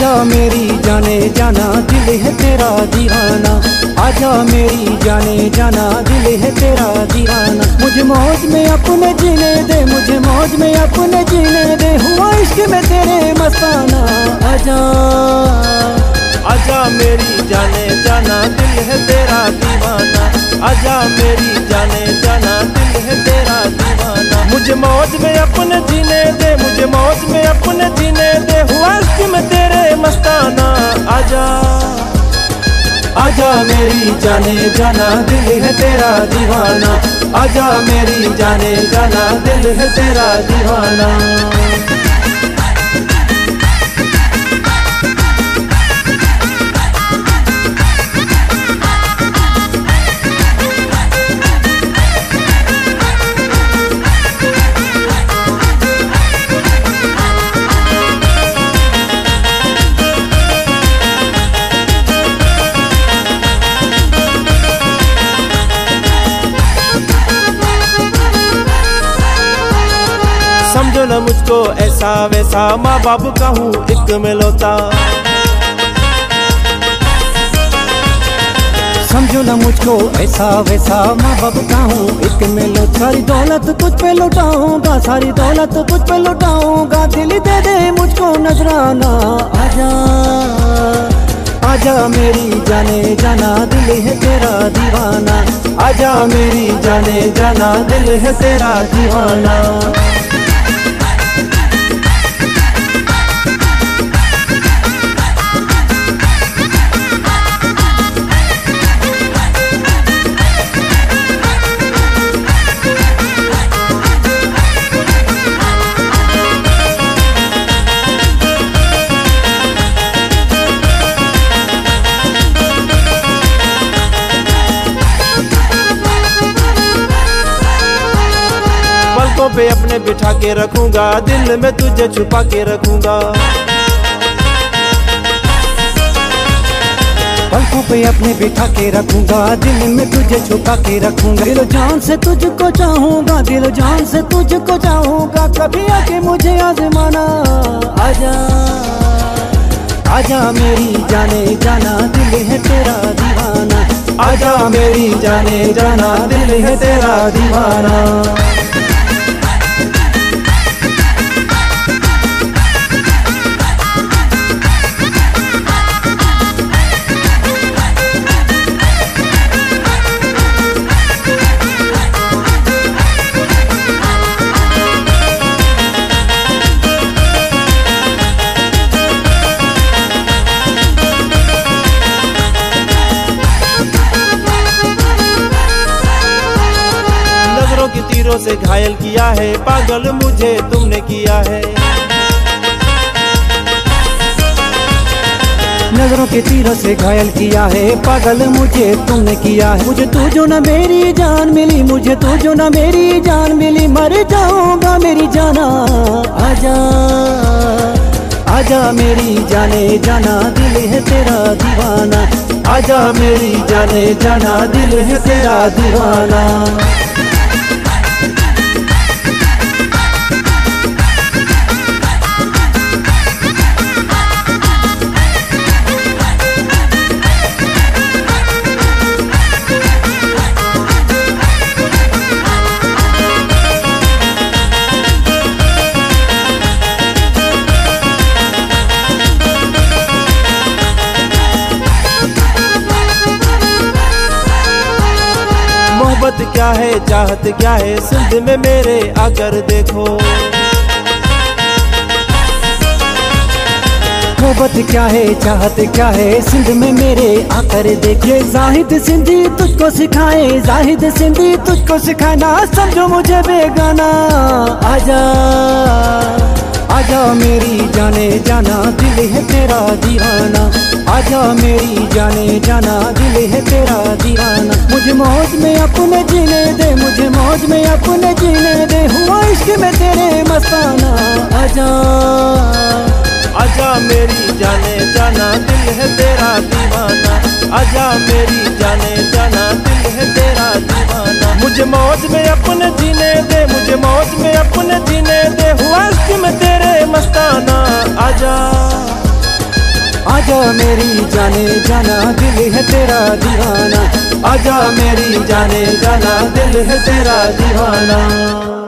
आजा मेरी जाने जाना दिल है तेरा दीवाना, आजा मेरी जाने जाना दिल है तेरा दीवाना। मुझे मौज में अपने जीने दे, मुझे मौज में अपने जीने दे, हुआ इश्क में तेरे मस्ताना। आजा आजा मेरी जाने जाना दिल है तेरा दीवाना, आजा मेरी जाने जाना दिल है तेरा दीवाना। मुझे मौज में अपने जीने दे, मुझे मौज में अपने जीने दे, हुआ इश्क में तेरे मस्ताना। आजा आजा मेरी जाने जाना दिल है तेरा दीवाना, आजा मेरी जाने जाना दिल है तेरा दीवाना। समझो न मुझको ऐसा वैसा, माँ बाप का हूँ एक मिलौता। समझो न मुझको ऐसा वैसा, माँ बाप का हूँ एक मिलौता। सारी दौलत तुझ पे लुटाऊंगा, सारी दौलत तुझ पे लुटाऊंगा, दिल दे दे मुझको नजराना। आजा आजा मेरी जाने जाना दिल है तेरा दीवाना, आजा मेरी जाने जाना दिल है तेरा दीवाना। पलकों पे अपने बिठा के रखूंगा, दिल में तुझे छुपा के रखूंगा। पलकों पे अपने बिठा के रखूंगा, दिल में तुझे छुपा के रखूंगा। दिल जान से तुझको चाहूंगा, दिल जान से तुझको चाहूंगा, कभी आके मुझे आजमाना। आजा आजा मेरी जाने जाना दिल है तेरा दीवाना, आजा मेरी जाने जाना दिल है तेरा दीवाना। की तीरों से घायल किया है, पागल मुझे तुमने किया है। नजरों के तीरों से घायल किया है, पागल मुझे तुमने किया है। मुझे तू जो ना मेरी जान मिली, मुझे तू जो ना मेरी जान मिली, मर जाऊंगा मेरी जाना। आजा आजा मेरी जाने जाना दिल है तेरा दीवाना, आजा मेरी जाने जाना दिल है तेरा दीवाना। मोहब्बत क्या है, चाहत क्या है, सिंध में मेरे आकर देखो। मोहब्बत क्या है, चाहत क्या है, सिंध में मेरे आकर देखिए। जाहिद सिंधी तुझको सिखाए, जाहिद सिंधी तुझको सिखाए, ना समझो मुझे बेगाना। आजा आजा मेरी जाने जाना दिल है तेरा दीवाना, आजा मेरी जाने जाना दिल है तेरा दीवाना। मुझे मौज में अपने जीने दे, मुझे मौज में अपने जीने दे, हुआ इश्क में तेरे मस्ताना। आजा आजा मेरी जाने जाना दिल है तेरा दीवाना, आजा मेरी जाने जाना दिल है तेरा दीवाना। मुझे मौज में अपने जीने दे, मुझे मौज में अपने जीने दे, हुआ इश्क में तेरे मस्ताना। आजा आजा मेरी जाने जाना दिल है तेरा दीवाना, आजा मेरी जाने जाना दिल है तेरा दीवाना।